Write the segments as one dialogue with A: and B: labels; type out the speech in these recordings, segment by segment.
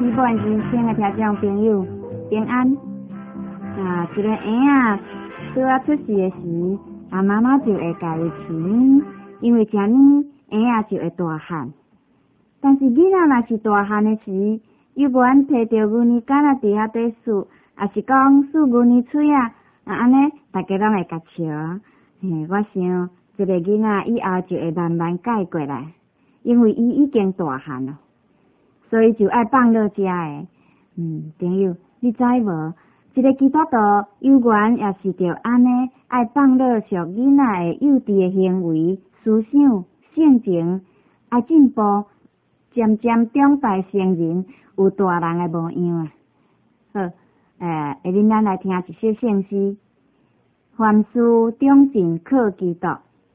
A: 美满人生的听众朋友平安。一个婴拄啊出世的时，妈妈就会家己饲，因为这样婴就会大汉。但是囡仔若是大汉的时，又无按摕着牛奶干伫遐底数，也是讲数牛奶嘴安尼大家拢会甲笑。我想这个囡仔以后就会慢慢改过来，因为伊已经大汉了，所以就爱放乐食的。朋友，你知无？一个基督徒有缘也是着安尼爱放乐属囡仔的幼稚的行为、思想、性情，爱进步，渐渐长大成人，有大人的模样啊。好，下面咱来听一首圣诗。凡事忠信靠基督。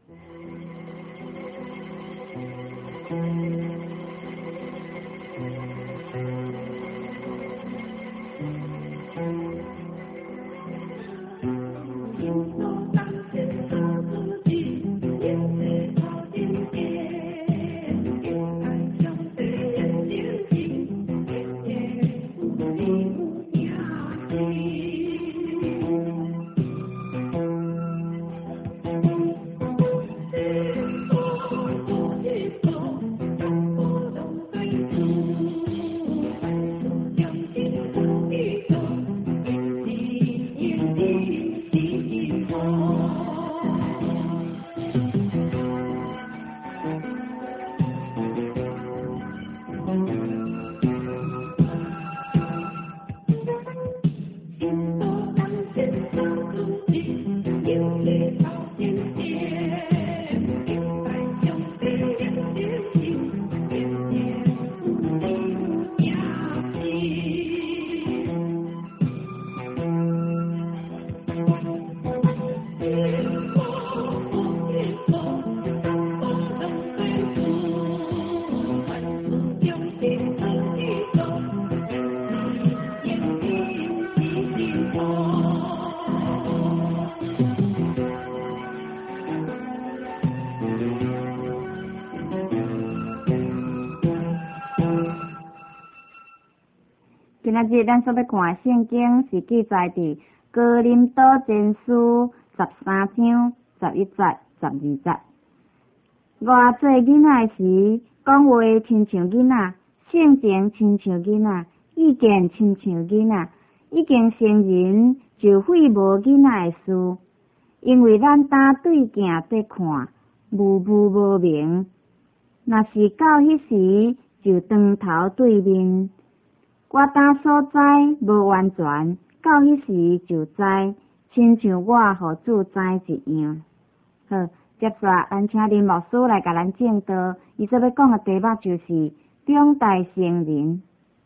A: 今仔日咱所要看圣经是记载伫哥林多前书13章11节、12节。偌做囡仔时，讲话亲像囡仔，性情亲像囡仔，意见亲像囡仔，已经成人就废无囡仔的事，因为咱打对镜在看，模糊无明。若是到迄时，就当头对面。我当所知无完全，到迄时就知，亲像我互主知一样。好，接着咱请林牧师来甲咱正道，伊所要讲的题目就是长大成人。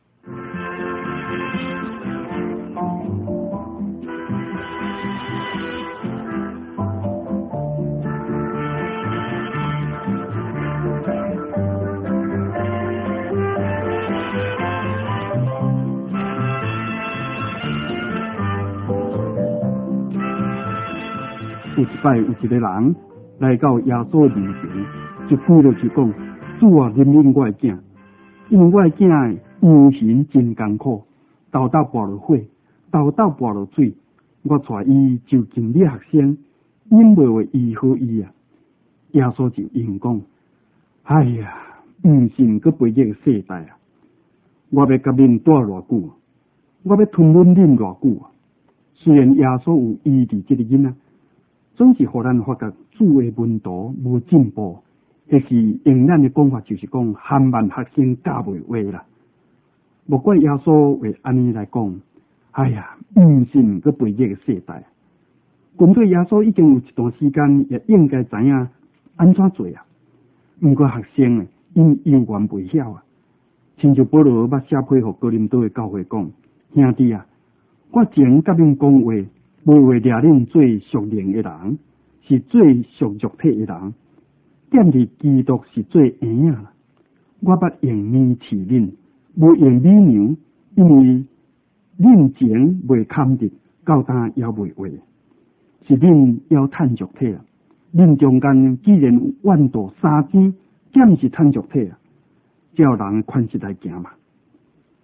B: 有一摆有一个人来到耶稣面前，就跪落去讲：主啊，怜悯我的囝，因为我的囝的养行真艰苦，豆豆跋落火，豆豆跋落水，我带伊就近你学生，因袂为医好伊啊。耶稣就应讲：哎呀，唔信佮背个世代啊！我要甲恁带偌久，我要吞忍恁偌久啊！虽然耶稣有医治这个囡仔，总是互咱发觉主的门徒无进步，迄是用咱的讲法就是讲汉慢学生教袂话啦。莫怪耶稣会安尼来讲，哎呀，唔信佮背个世代。根据耶稣已经有一段时间，也应该知影安怎做啊。毋过学生因有缘袂晓啊。亲像保罗捌写批互哥林多的教会讲：兄弟啊，我前甲恁讲话，无为掠恁做属灵的人，是做属肉体的人。踮伫基督是做婴仔啦。我捌用面饲恁，无用米粮，因为恁前未堪得，到今也未话，是恁要趁肉体啊。恁中间既然有万道三尖，点是趁肉体啊？叫人权势来行嘛。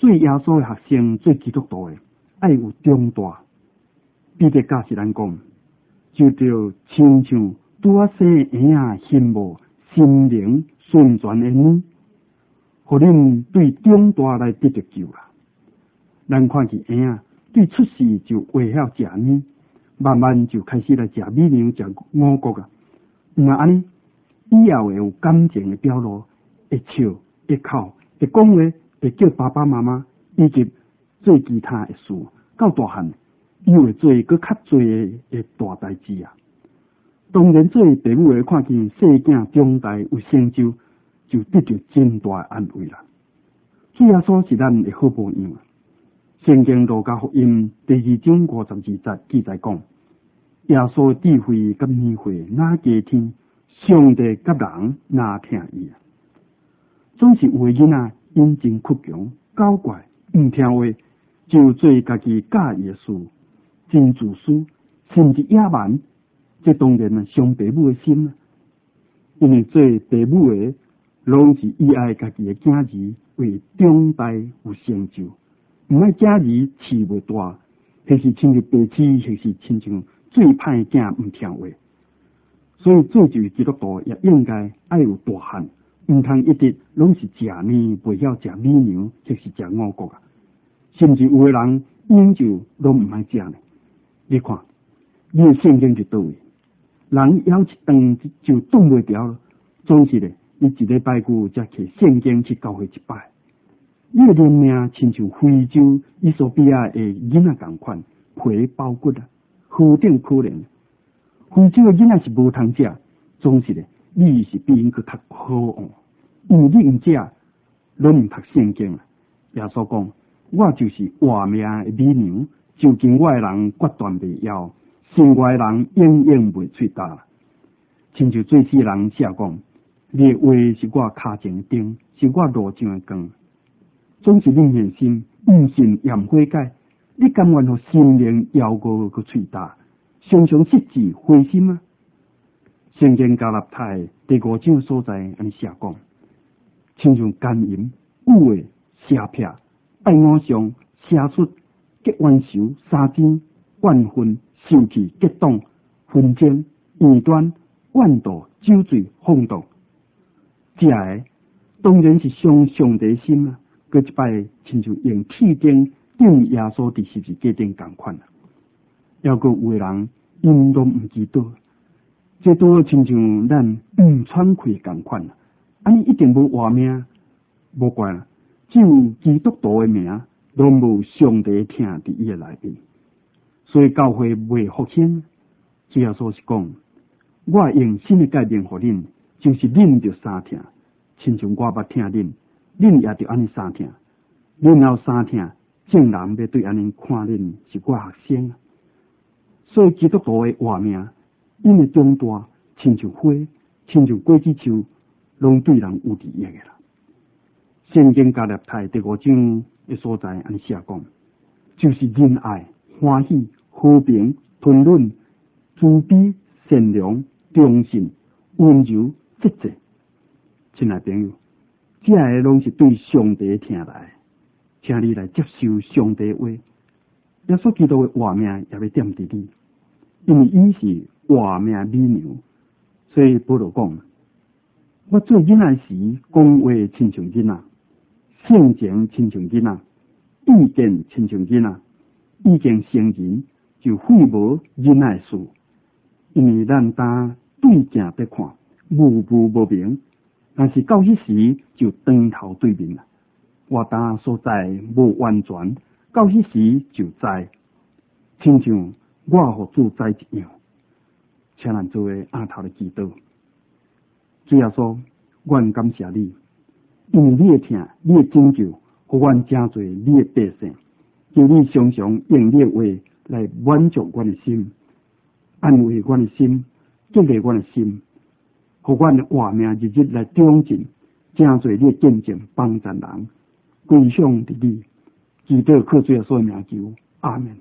B: 做耶稣的学生，做基督徒的，爱有中大。彼得教示咱讲，就着亲像拄啊生婴仔心无心灵顺转的呢，互恁对中大来得着救啦。咱看见婴仔对出世就会晓食呢，慢慢就开始来食米粮、食五谷啊。那安尼以后会有感情的表露，会笑、会哭、会讲话，会叫爸爸妈妈，以及做其他的事。到大汉，伊会做搁较侪的大代志啊。当然，做父母的看见细囝长大有成就，就得到真大的安慰啦。主耶稣是咱的好榜样啊！圣经路加福音第2章52节记载讲，耶稣智慧甲智慧哪加添，上帝甲人哪听伊啊！总是有的囡仔因真倔强、搞怪、唔听话，就做家己教伊的事，真自私，甚至野蛮。这当然啊，伤父母的心啊！因为做父母的，拢是以爱家己的囝儿为长大有成就，唔爱囝儿饲袂大，或是亲像白痴，或是亲像最歹囝唔听话。所以做一位基督徒也应该爱有大汉，唔通一直拢是食面，袂晓食米粮，或是食五谷啊！甚至有的人饮酒拢唔爱食呢。你看，你的圣经是倒位？人枵一顿就挡袂掉了，总是咧，你一礼拜久才摕圣经去教会一摆。你的灵命亲像非洲伊索比亚的囡仔同款，皮包骨啊，好顶可怜。非洲的囡仔是无通食，总是咧，你是比因佫较好哦，因为你唔食，拢唔读圣经啊。耶稣讲，我就是活命的米粮，就近我的人决断袂枵。生我的人永远袂喙焦，亲像最世人写讲，你的话是我脚前的灯，是我路上的光。总是恁现心，唔信验悔改，你甘愿互心灵摇过个喙焦，常常失志灰心啊？圣经加勒太第5章所在安尼写讲，亲像奸淫、污秽、邪僻、爱偶像、邪术、结冤仇、杀奸、怨恨。受气、激动、纷争、异端、怨妒、酒醉、放荡，这个当然是伤上帝心啊！搁一摆亲像用铁钉钉耶稣伫十字架顶同款啊！还阁有的人因拢唔知道，这都亲像咱喘气同款啊！安尼一定无活命，无怪啦！只有基督徒的名，拢无上帝听伫伊的内面。所以教会未复兴，主要说是讲，我用新的概念互恁，就是恁着三听，亲像我捌听恁，恁也着安尼三听，然后三听，众人要对安尼看恁是我学生。所以基督徒的活命，因为长大，亲像花，亲像果子树，拢对人有利益的啦。圣经加勒太第5章的所在安尼写讲，就是仁爱、欢喜、和平、吞忍、慈悲、善良、忠信、温柔、节制。亲爱朋友，这个拢是对上帝听来，请你来接受上帝的话。耶稣基督的活命也要点伫你，因为伊是活命米粮。所以保罗讲，我做囡仔时讲话亲像囡仔，性情亲像囡仔，意见亲像囡仔，意见成人就废无囡仔事。因为咱当对镜在看，模糊无明，但是到迄时就当头对面啦。我当所在无完全，到迄时就知，亲像我互主知一样。请咱做个下头的祈祷。主耶稣，愿感谢你，因为你的听，你的拯救，互阮真侪你的百姓，求你常常用你的话来满足阮的心，安慰阮的心，激励阮的心，互阮的活命日日来长进，真侪你的见证帮助人，归向伫你。祈祷靠主耶稣的名求，阿门。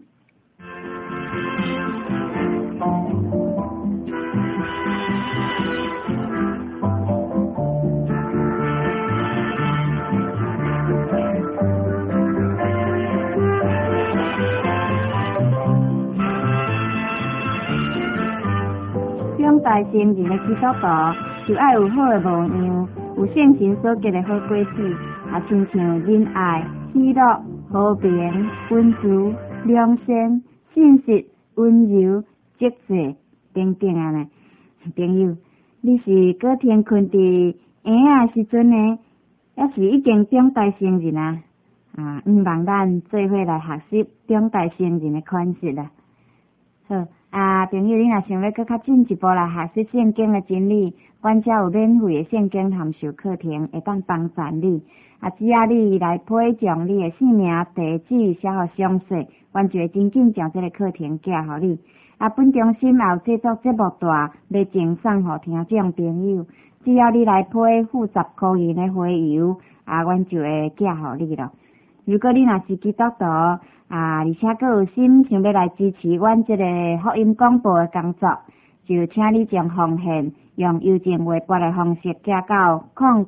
A: 代先人的基督徒，就爱有好的模样，有圣神所结的好果子，也亲像仁爱、喜乐、和平、温慈、良善、信实、温柔、节制等等啊呢。朋友，你是搁天困伫婴仔时阵呢，还是已经长大成人啊？毋望咱做伙来学习长大成人的款式啦。好，朋友，你若想要搁较进一步来学习圣经的真理，阮遮有免费的圣经函授课程，会当帮助你。只要你来配将你的姓名、地址写好详细，阮就会真紧将这个课程寄互你。本中心也有制作节目带来赠送互听众朋友，只要你来配付10块钱的花邮，阮就会寄互你咯。如果你若是基督徒，而且佫有心想要来支持阮这个福音广播的工作，就请你将奉献用邮政汇拨的方式寄到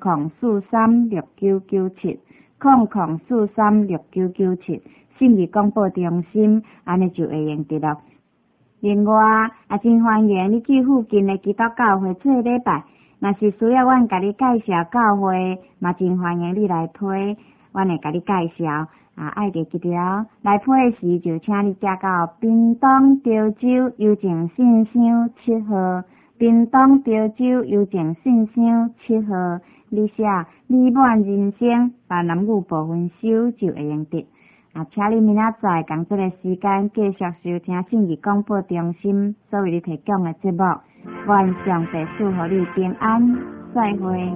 A: 0043699700436997信义广播中心，安尼就会用得咯。另外，真欢迎你去附近的基督教会做礼拜。若是需要阮甲你介绍教会，嘛真欢迎你来批，阮会甲你介绍。爱记一条，来批时就请你寄到屏东潮州邮政信箱7号，屏东潮州邮政信箱7号。你写美满人生把南语部分收就会用得。请你明仔载同这个时间继续收听信义广播中心所为你提供的节目。愿上帝祝福你平安，再会。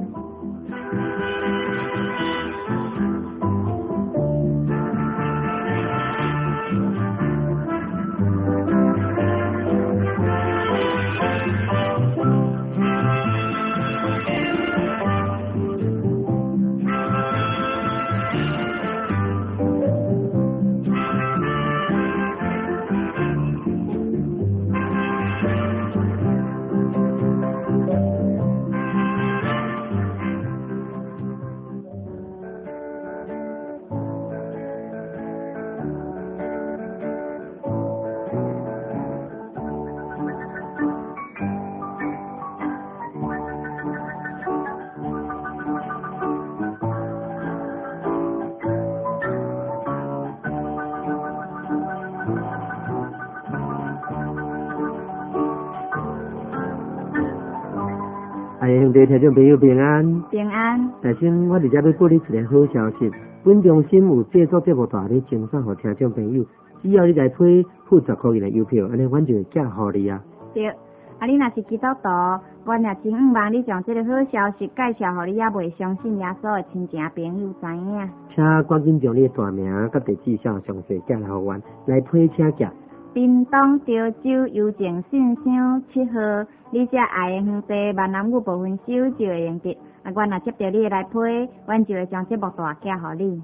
C: 兄弟听众朋友平安，
A: 平安。
C: 大先，我伫遮要报你一个好消息，本中心有制作节目带咧赠送互听众朋友，只要你来批付10块钱的邮票，安尼阮就会寄互你啊。对，
A: 你若是基督徒，阮也真希望你将这个好消息介绍互你也未相信耶稣的亲情朋友知影。
C: 请赶紧将你的大名甲地址写详细寄来互阮，来批请寄。
A: 屏东潮州邮政信箱7号，你只爱的乡地闽南语部分收就会用得。阮若接到你来批，阮就会将节目带寄互你。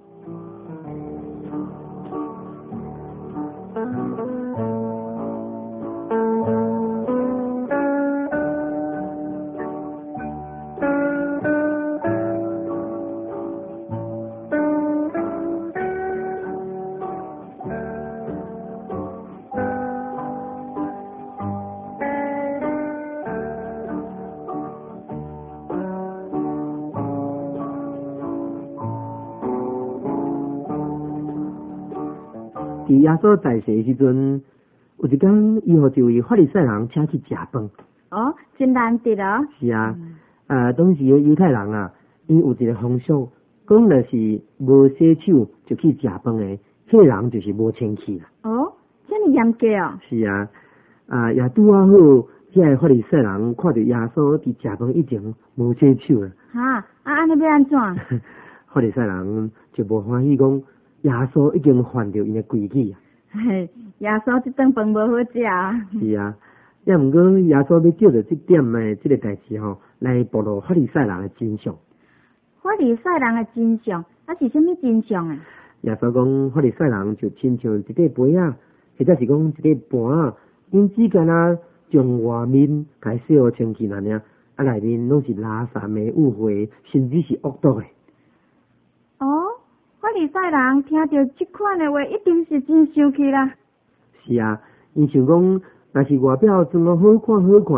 C: 伫耶稣在世的时阵，有一天，伊互一位法利赛人请去食饭。
A: 哦，真难得哦。
C: 是啊，当时的犹太人啊，因有一个风俗，讲若是无洗手就去食饭的，迄个人就是无清气啦。
A: 哦，这么严格哦。
C: 是啊，也拄好，遐个法利赛人看到耶稣伫食饭以前无洗手啦。
A: 哈，安尼要安怎？
C: 法利赛人就无欢喜讲。耶稣已经犯着因的规矩啊！
A: 嘿，耶稣这顿饭无好食啊！
C: 是啊，也毋过耶稣要借着这点的这个代志吼，来暴露法利赛人的真相。
A: 法利赛人的真相，是什么真相啊？
C: 耶稣讲，法利赛人就亲像一个杯啊，或者是讲一个盘啊，因只干将外面甲洗好清气那尔，内面拢是垃圾的污秽，甚至是恶毒的。
A: 哦。法利赛人听到这款的话，一定是真生气啦。
C: 是啊，因想讲，若是外表装好看，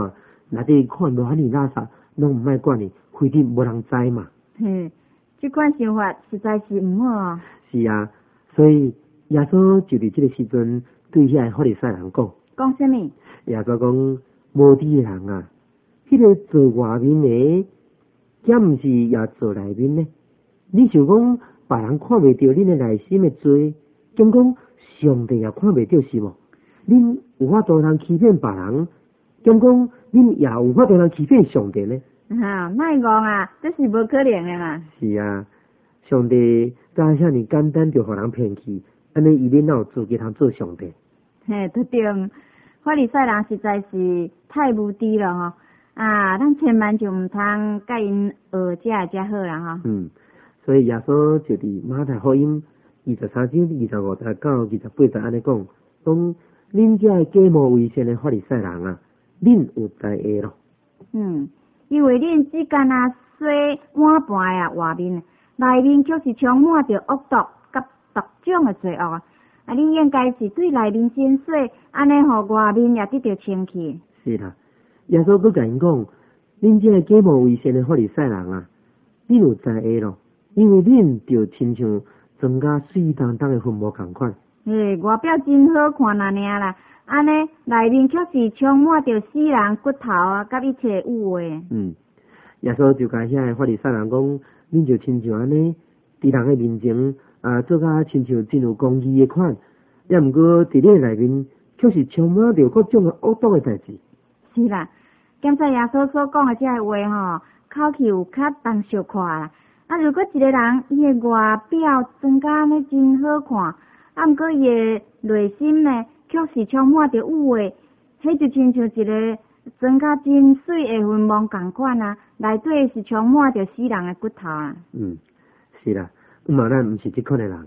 C: 内底看偌尼垃圾，拢毋爱管伊，非得无人知嘛。
A: 这款想法实在是毋好哦。
C: 是啊，所以耶稣就伫这个时阵对遐法利赛人讲。
A: 讲什么？
C: 耶稣讲，无知的人啊，迄个做外面的，敢毋是也做内面呢？你想讲别人看袂到恁的内心的罪，兼讲上帝也看袂到是无？恁有法度通欺骗别人，兼讲恁也有法度通欺骗上帝呢？
A: 莫讲啊，这是无可能的嘛。
C: 是啊，上帝敢遐尼简单就互人骗去，安尼伊恁哪有资格通做上帝？
A: 对对，法利赛人实在是太无知了吼。咱千万就毋通甲因学遮好啦吼。
C: 所以耶稣就伫马太福音23章25到28节安尼讲，恁遮的假冒为善的法利赛人啊，恁有知会咯。
A: 因为恁只干洗碗盘外面，内面却是充满着恶毒甲各种的罪恶。恁应该是对内面先洗，安尼互外面也得到清气。
C: 是啦，耶稣佫甲因讲，恁这个假冒为善的法利赛人啊，恁有知会咯，因为恁就亲像庄稼水当当的坟墓同款。
A: 外表真好看那尔啦，安尼内面却是充满着死人骨头甲一切污秽。
C: 耶稣就甲遐个法利赛人讲，恁就亲像安尼，伫人的面前做甲亲像真有公义的款，也毋过伫恁内面却是充满着各种的恶毒的代志。
A: 是啦，检在耶稣所讲的这个话吼，口气有较重小看啦。如果一个人伊的外表装甲安尼真好看，毋过伊的内心呢，却是充满着污秽，迄就亲像一个装甲真水的坟墓同款内底是充满着死人的骨头啊。
C: 是啦，嘛咱毋是即款的人。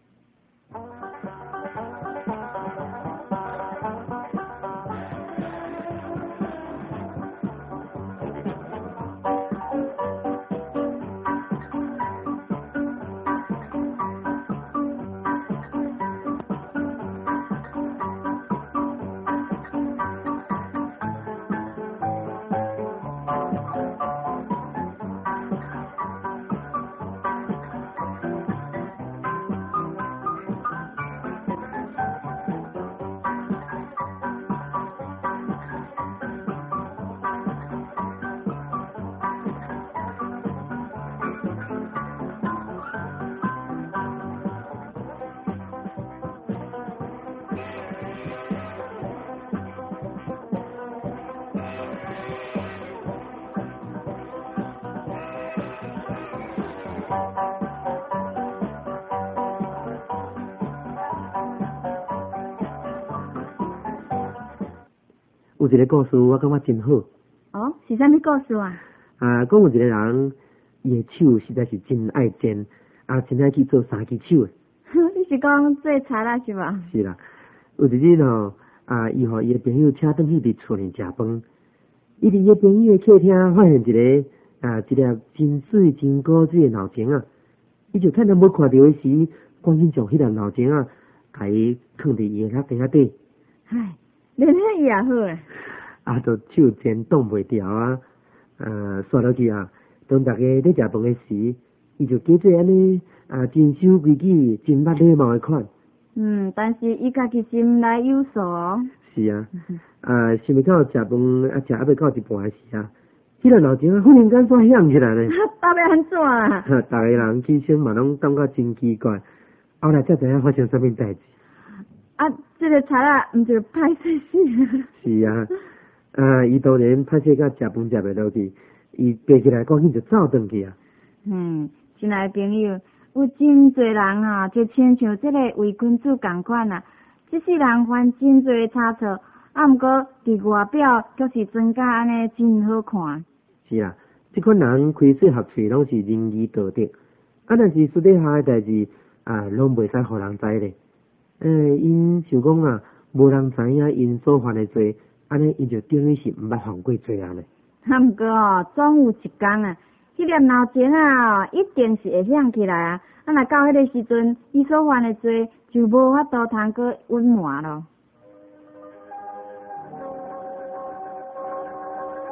C: 有一个故事我感觉真好。
A: 是啥物故事啊？
C: 讲有一个人，伊的手实在是真爱剪，真爱去做三支手的。
A: 你是讲做菜啦是吧？
C: 是啦，有一日吼，伊互伊的朋友请转去伫厝里食饭，伊伫伊的朋友的客厅发现一粒真水真古质的脑前伊就趁他无看到的时，赶紧将迄粒脑前甲伊放伫伊的脚底下底。
A: 连迄也好
C: 就手真挡袂掉刷落去当大家咧食饭的时，伊就假做安尼真守规矩、真捌礼貌的款。
A: 但是伊家己心内有数。
C: 是想袂到食饭食要到一半的时迄个脑前忽然间煞响起来咧。
A: 到底安怎啊？
C: 大家人起身嘛拢感觉真奇怪，后来才知影发生啥物代志。
A: 这个菜毋就歹势死。
C: 是伊当然歹势甲食饭食袂落去，伊爬起来赶紧就走转去
A: 亲爱的朋友，有真侪人就亲像这个伪君子同款即世人犯真侪差错，毋过伫外表却是装甲安尼真好看。
C: 是即款人开水合喙拢是仁义道德，但是私底下的代志拢袂使互人知咧。因想讲无人知影因所犯的罪，安尼因就等于是毋捌犯过罪咧。
A: 毋过总有一天迄粒脑前一定是会响起来若到迄个时阵，伊所犯的罪就无法度通过隐瞒咯。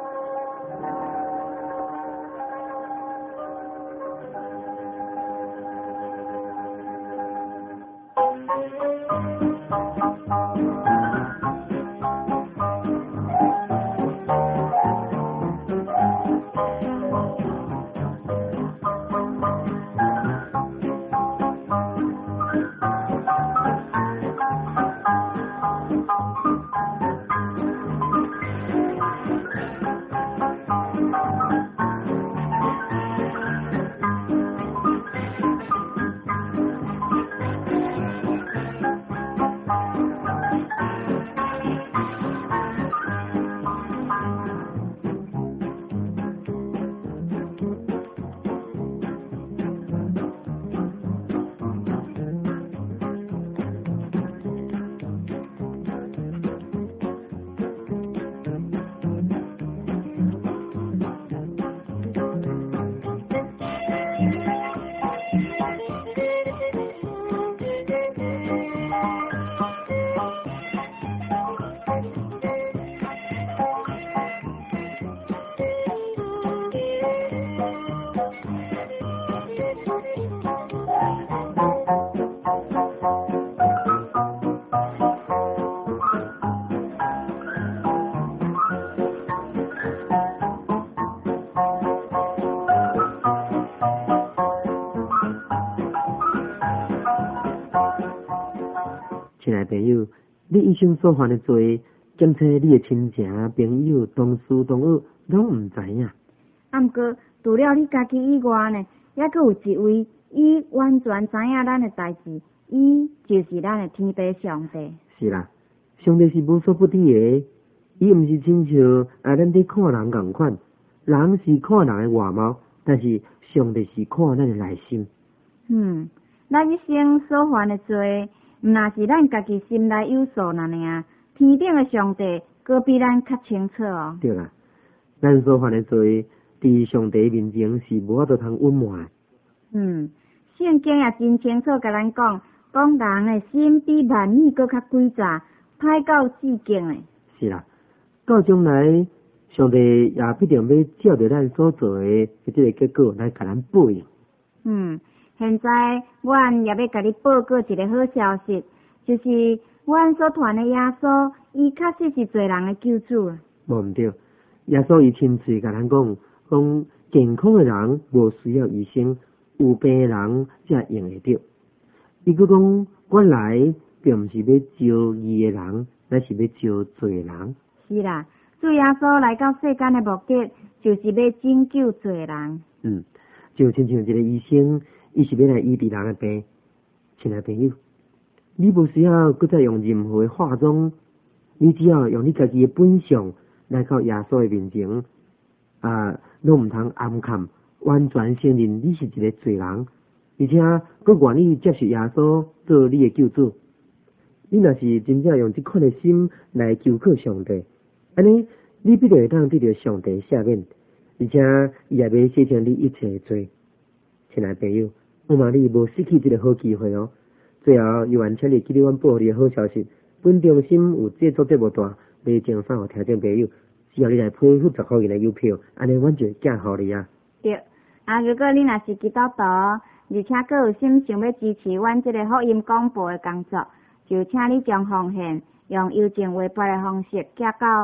C: 亲爱朋友，你一生所犯的罪，检测你的亲情、朋友、同事、同学，拢毋知影。
A: 毋过，除了你家己以外呢，还佫有一位，伊完全知影咱的代志，伊就是咱的天父上帝。
C: 是啦，上帝是无所不知的，伊毋是亲像咱伫看人共款，人是看人的外貌，但是上帝是看咱的内心。
A: 咱一生所犯的罪，毋若是咱家己心内有数尔，天顶的上帝佫比咱较清楚哦。
C: 对啦，咱所犯的罪，伫上帝面前是无法度通隐瞒。
A: 圣经也真清楚甲咱讲人的心比万米佫较诡诈，歹到至极的。
C: 是啦，到将来，上帝也必定要照着咱所做的即个结果来甲咱报应。
A: 现在阮也要甲你报告一个好消息，就是阮所传的耶稣，伊确实是罪人的救主啊。
C: 无毋对，耶稣伊亲自甲咱讲健康的人无需要医生，有病的人才用会着。伊佫讲，我来并毋是要招义的人，乃是要招罪人。
A: 是啦，主耶稣来到世间的目的，就是要拯救罪人。
C: 就亲像一个医生，伊是要来医治人的病。亲爱朋友，你无需要佫再用任何的化妆，你只要用你家己的本相来到耶稣的面前，拢毋通暗藏，完全承认你是一个罪人，而且佫愿意接受耶稣做你的救主。你若是真正用这款的心来求靠上帝，安尼你必定会当得到上帝赦免，而且伊也要洗清你一切的罪。亲爱朋友，我望你无失去这个好机会哦。最后，又愿请你记得阮报你的好消息。本中心有制作节目单，要赠送给听众朋友，只要你来批付10块钱的邮票，安尼阮就会寄予你啊。
A: 对，如果你若是基督徒，而且佫有心想要支持阮这个福音广播的工作，就请你将奉献用邮政微博的方式寄到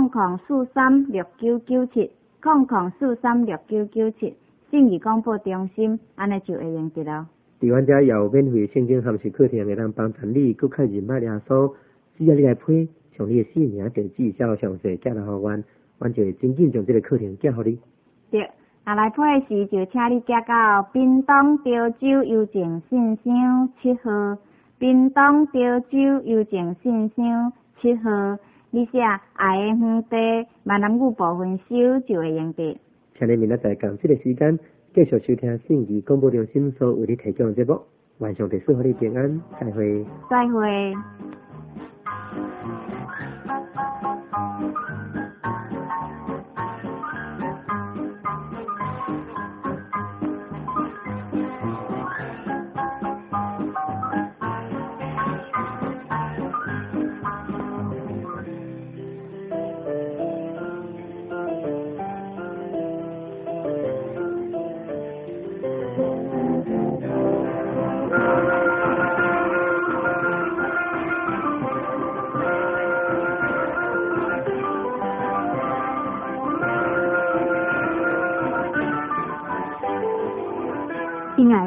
A: 0043699700436997。信义广播中心，安尼就会用得了。
C: 伫阮遮也有免费圣经函授课程，会当帮助你更较认捌耶稣。只要你来批，将你的姓名、地址、写详细寄来互阮，阮就会真紧将这个课程寄互你。
A: 对，来批的时就请你寄到屏东潮州邮政信箱7号，屏东潮州邮政信箱7号，你写爱的园地闽南语部分收就会用得。
C: 请你明仔载同这个时间继续收听信义广播中心所为你提供的节目。晚上第4互你平安，再会。
A: 再会。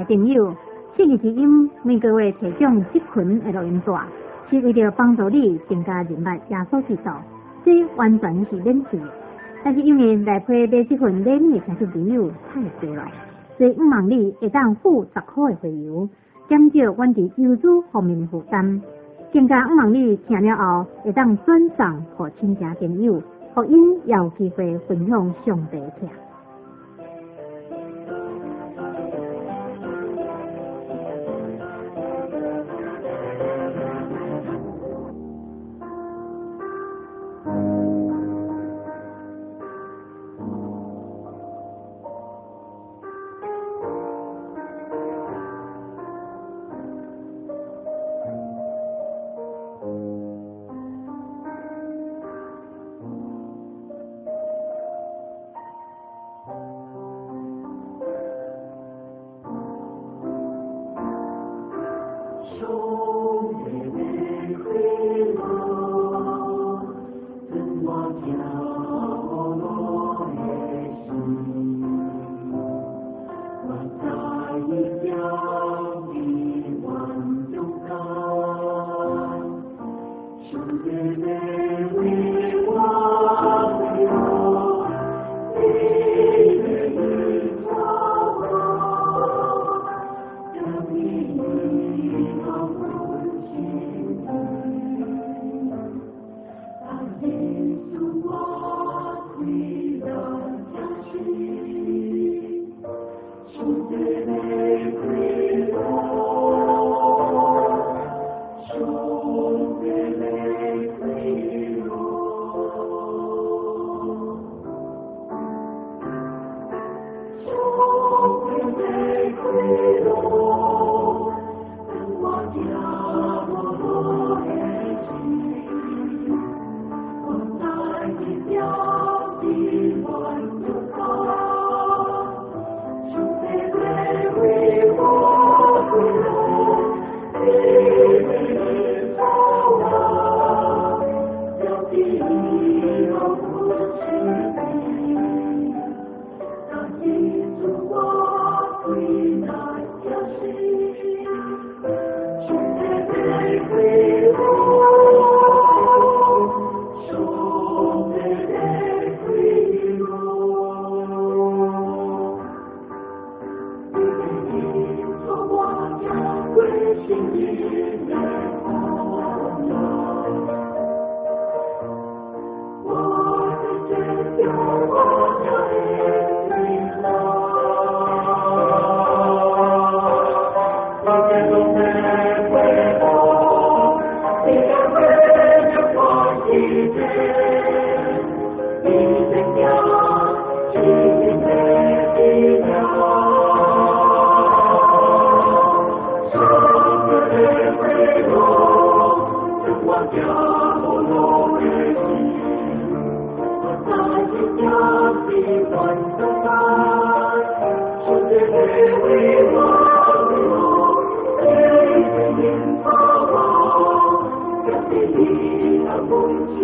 A: 朋友，信义之音每个月提供这群的录音带，是为了帮助你增加人脉耶稣基督，这完全是免费。但是因为来配买这份礼物的听众朋友太多了，所以希望你会当付10块的费用，减少阮伫邮资方面的负担。更加希望你听了后会当转送给亲戚朋友，互因也有机会分享上帝听。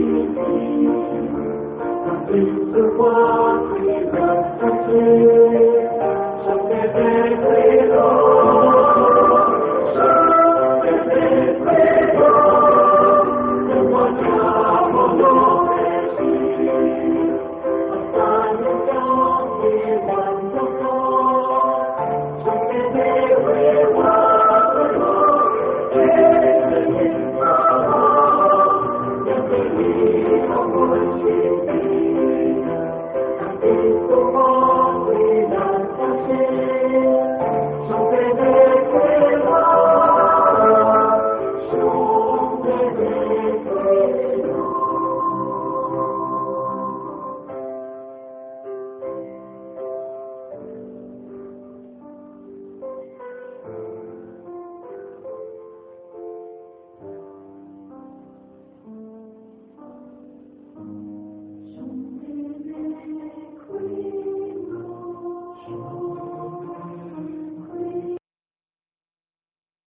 D: 是花开的季节。